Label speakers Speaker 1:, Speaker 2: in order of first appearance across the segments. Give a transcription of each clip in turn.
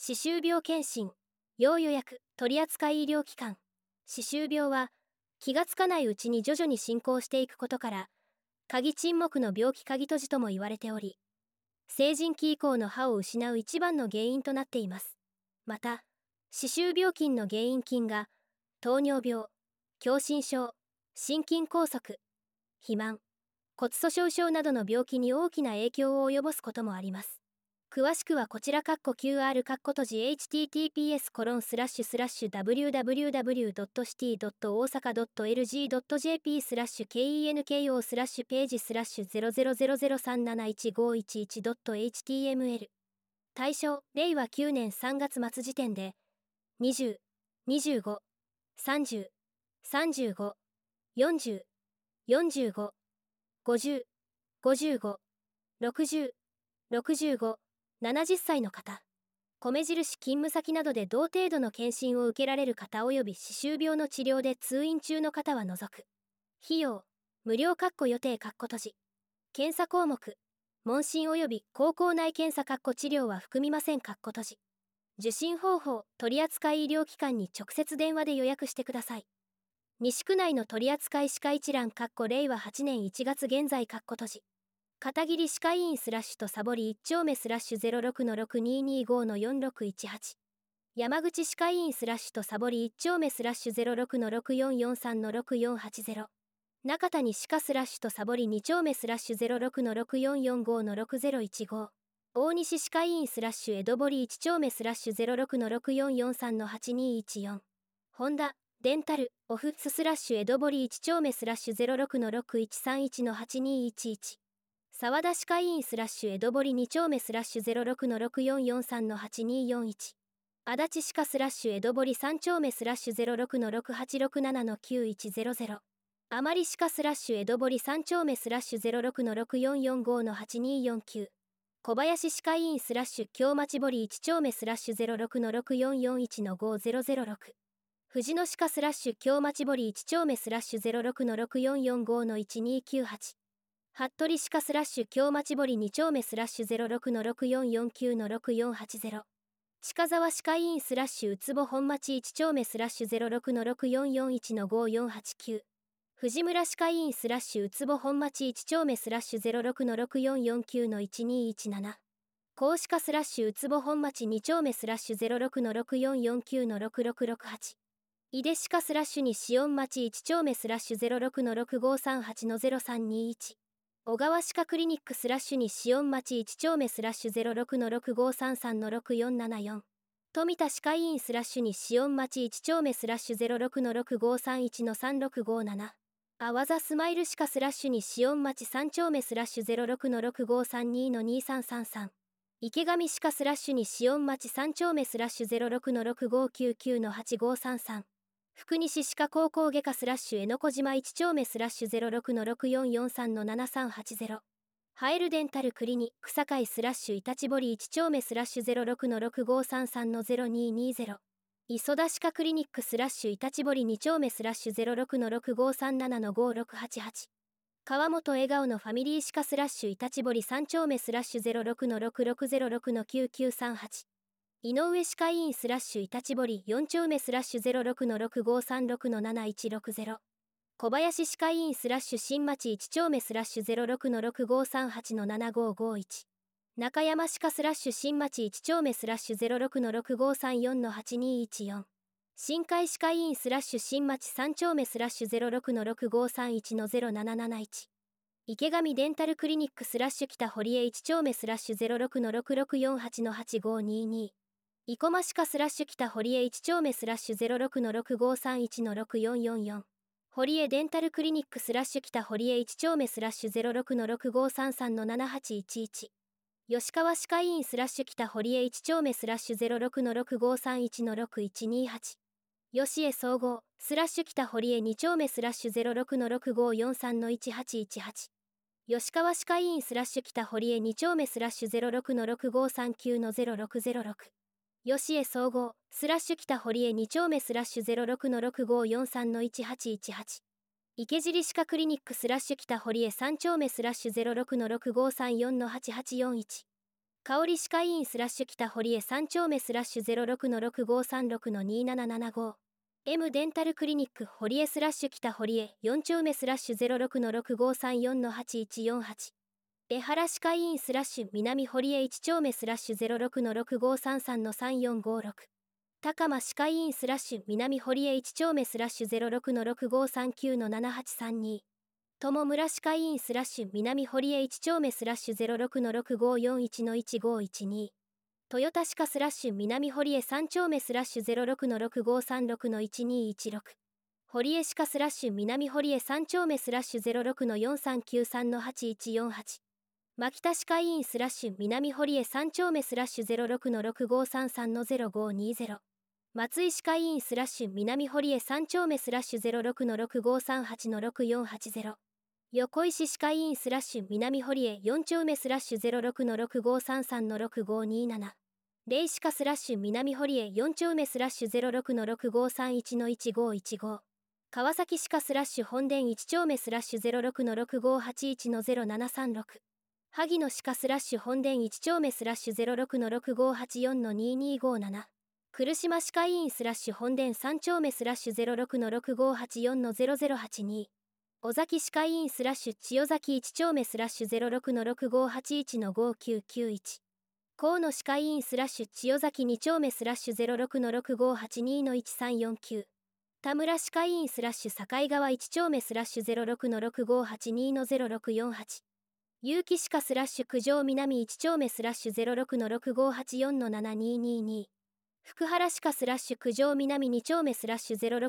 Speaker 1: 歯周病検診、要予約、取扱医療機関。歯周病は、気がつかないうちに徐々に進行していくことから、鍵沈黙の病気鍵閉じとも言われており、成人期以降の歯を失う一番の原因となっています。また、歯周病菌の原因菌が、糖尿病、狭心症、心筋梗塞、肥満、骨粗鬆症などの病気に大きな影響を及ぼすこともあります。詳しくはこちらQR https://www.city.osaka.lg.jp/kenko/page/000371511.html 対象、令和9年3月末時点で、20、25、30、35、40、45、50、55、60、65、70歳の方、米印勤務先などで同程度の検診を受けられる方及び歯周病の治療で通院中の方は除く。費用、無料予定閉じ。検査項目、問診及び口腔内検査治療は含みません閉じ。受診方法、取扱医療機関に直接電話で予約してください。西区内の取扱歯科一覧令和8年1月現在閉じ。片桐歯科医院/とサボリ1丁目/06-6225-4618。山口歯科医院/とサボリ1丁目/06-6443-6480。中谷歯科/とサボリ2丁目/06-6445-6015。大西歯科医院/江戸堀1丁目/06-6443-8214。ホンダ、デンタル、オフス/江戸堀1丁目/06-6131-8211。沢田歯科医院/江戸堀2丁目/06-6443-8241。足立歯科/江戸堀3丁目/06-6867-9100。あまり歯科/江戸堀3丁目/06-6445-8249。小林歯科医院/京町堀1丁目/06-6441-5006。藤野歯科京町堀1丁目/06-6445-1298。服部歯科京町堀2丁目/06-6449-6480。近沢歯科医院うつぼ本町1丁目/06-6441-5489。藤村歯科医院うつぼ本町1丁目/06-6449-1217。高歯科うつぼ本町2丁目/06-6449-6668。井出歯科西園町1丁目/06-6538-0321。小川歯科クリニック西園町1丁目/06-6533-6474。富田歯科医院西園町1丁目/06-6531-3657。あわざスマイル歯科西園町3丁目/06-6532-2333。池上歯科西園町3丁目/06-6599-8533。福西歯科高校外科江ノ小島1丁目/06-6443-7380。ハエルデンタルクリニック堺イタチ堀1丁目/06-6533-0220。磯田歯科クリニックイタチ堀2丁目/06-6537-5688。川本笑顔のファミリー歯科イタチ堀3丁目/06-6606-9938。井上歯科医院イタチ堀4丁目/06-6536-7160。小林歯科医院新町1丁目/06-6538-7551。中山歯科新町1丁目/06-6534-8214。新海歯科医院新町3丁目/06-6531-0771。池上デンタルクリニック北堀江1丁目/06-6648-8522。生駒歯科北堀江1丁目/06-6531-6444。堀江デンタルクリニック北堀江1丁目/06-6533-7811。吉川歯科医院北堀江1丁目/06-6531-6128。吉江総合北堀江2丁目/06-6543-1818。吉川歯科医院北堀江2丁目/06-6539-0606。吉江総合北堀江2丁目/06-6543-1818。池尻歯科クリニック北堀江3丁目/06-6534-8841。 香り歯科医院スラッシュ北堀江3丁目スラッシュ 06-6536-2775 M デンタルクリニック堀江スラッシュ北堀江4丁目スラッシュ 06-6534-8148 江原歯科医院スラッシュ南堀江1丁目スラッシュ 06-6533-3456 高間歯科医院スラッシュ南堀江1丁目スラッシュ 06-6539-7832 友村歯科医院スラッシュ南堀江1丁目スラッシュ 06-6541-1512 豊田歯科スラッシュ南堀江3丁目スラッシュ 06-6536-1216 堀江歯科スラッシュ南堀江3丁目スラッシュ 06-4393-8148 牧田歯科医院スラッシュ南堀江3丁目スラッシュ 06-6533-0520 松井歯科医院スラッシュ南堀江3丁目スラッシュ 06-6538-6480 横石歯科医院スラッシュ南堀江4丁目スラッシュ 06-6533-6527 霊歯科スラッシュ南堀江4丁目スラッシュ 06-6531-1515 川崎歯科スラッシュ本殿1丁目スラッシュ 06-6581-0736 萩野歯科スラッシュ本殿1丁目スラッシュ 06-6584-2257 来島歯科医院スラッシュ本殿3丁目スラッシュ 06-6584-0082 尾崎歯科医院スラッシュ千代崎1丁目スラッシュ 06-6581-5991 河野歯科医院スラッシュ千代崎2丁目スラッシュ 06-6582-1349 田村歯科医院スラッシュ境川1丁目スラッシュ 06-6582-0648 結城歯科スラッシュ九条南1丁目スラッシュ 06-6584-7222 福原歯科スラッシュ九条南2丁目スラッシュ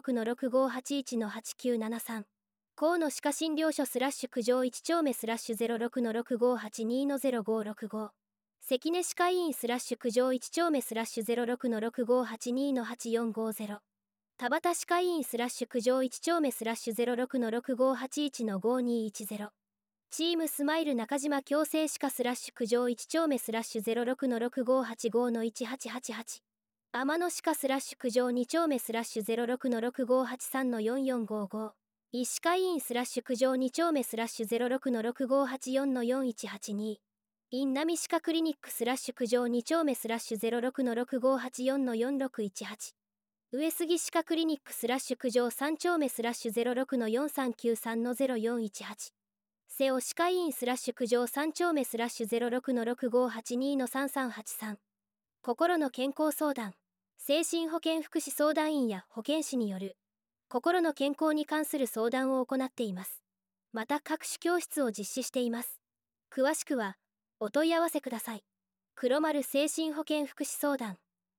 Speaker 1: 06-6581-8973 河野歯科診療所スラッシュ九条1丁目スラッシュ 06-6582-0565 関根歯科医院スラッシュ九条1丁目スラッシュ 06-6582-8450 田端歯科医院スラッシュ九条1丁目スラッシュ 06-6581-5210 チームスマイル中島矯正歯科スラッシュ九条1丁目スラッシュ 06-6585-1888 天野歯科スラッシュ九条2丁目スラッシュ 06-6583-4455 医師科医院スラッシュ九条2丁目スラッシュ 06-6584-4182 院南歯科クリニックスラッシュ九条2丁目スラッシュ 06-6584-4618 上杉歯科クリニックスラッシュ九条3丁目スラッシュ 06-4393-0418 瀬尾歯科医院スラッシュ九条3丁目スラッシュ 06-6582-3383 心の健康相談精神保健福祉相談員や保健師による心の健康に関する相談を行っています。また各種教室を実施しています。詳しくはお問い合わせください。黒丸精神保健福祉相談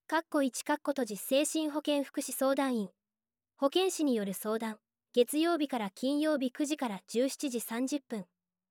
Speaker 1: 1精神保健福祉相談員保健師による相談月曜日から金曜日9時から17時30分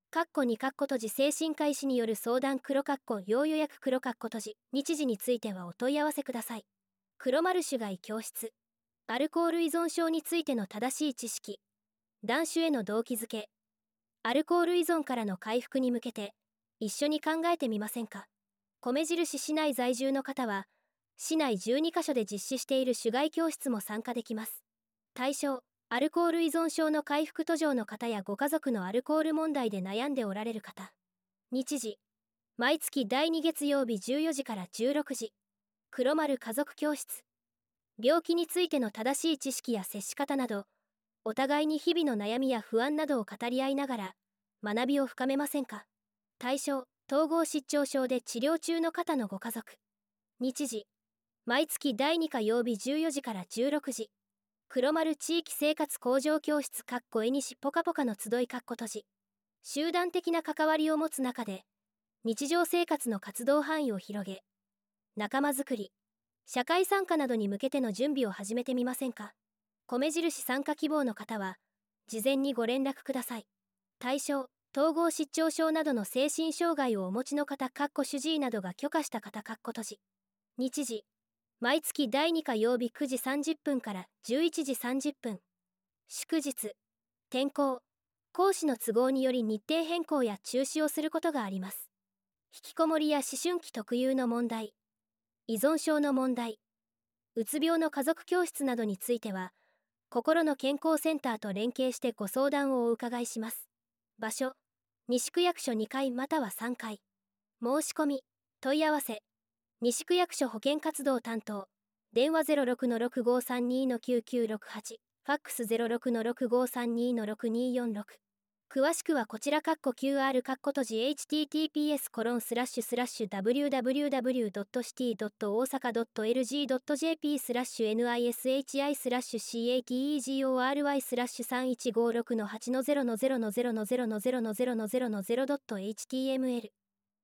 Speaker 1: 2精神科医師による相談要予約日時についてはお問い合わせください。黒丸種外教室アルコール依存症についての正しい知識断酒への動機づけアルコール依存からの回復に向けて一緒に考えてみませんか。米印市内在住の方は市内12カ所で実施している種外教室も参加できます。対象アルコール依存症の回復途上の方やご家族のアルコール問題で悩んでおられる方。日時毎月第2月曜日14時から16時黒丸家族教室病気についての正しい知識や接し方などお互いに日々の悩みや不安などを語り合いながら学びを深めませんか。対象統合失調症で治療中の方のご家族。日時毎月第2火曜日14時から16時黒丸地域生活向上教室絵にしぽかぽかの集い閉じ集団的な関わりを持つ中で日常生活の活動範囲を広げ仲間づくり社会参加などに向けての準備を始めてみませんか。米印参加希望の方は事前にご連絡ください。対象統合失調症などの精神障害をお持ちの方主治医などが許可した方閉じ日時毎月第2火曜日9時30分から11時30分祝日天候講師の都合により日程変更や中止をすることがあります。引きこもりや思春期特有の問題依存症の問題うつ病の家族教室などについては心の健康センターと連携してご相談をお伺いします。場所西区役所2階または3階申し込み問い合わせ西区役所保健活動担当電話06-6532-9968ファックス06-6532-6246詳しくはこちらQR閉じ https://www.city.osaka.lg.jp/nishi/category/3156-8-0-0-0-0-0-0-0-0-0.html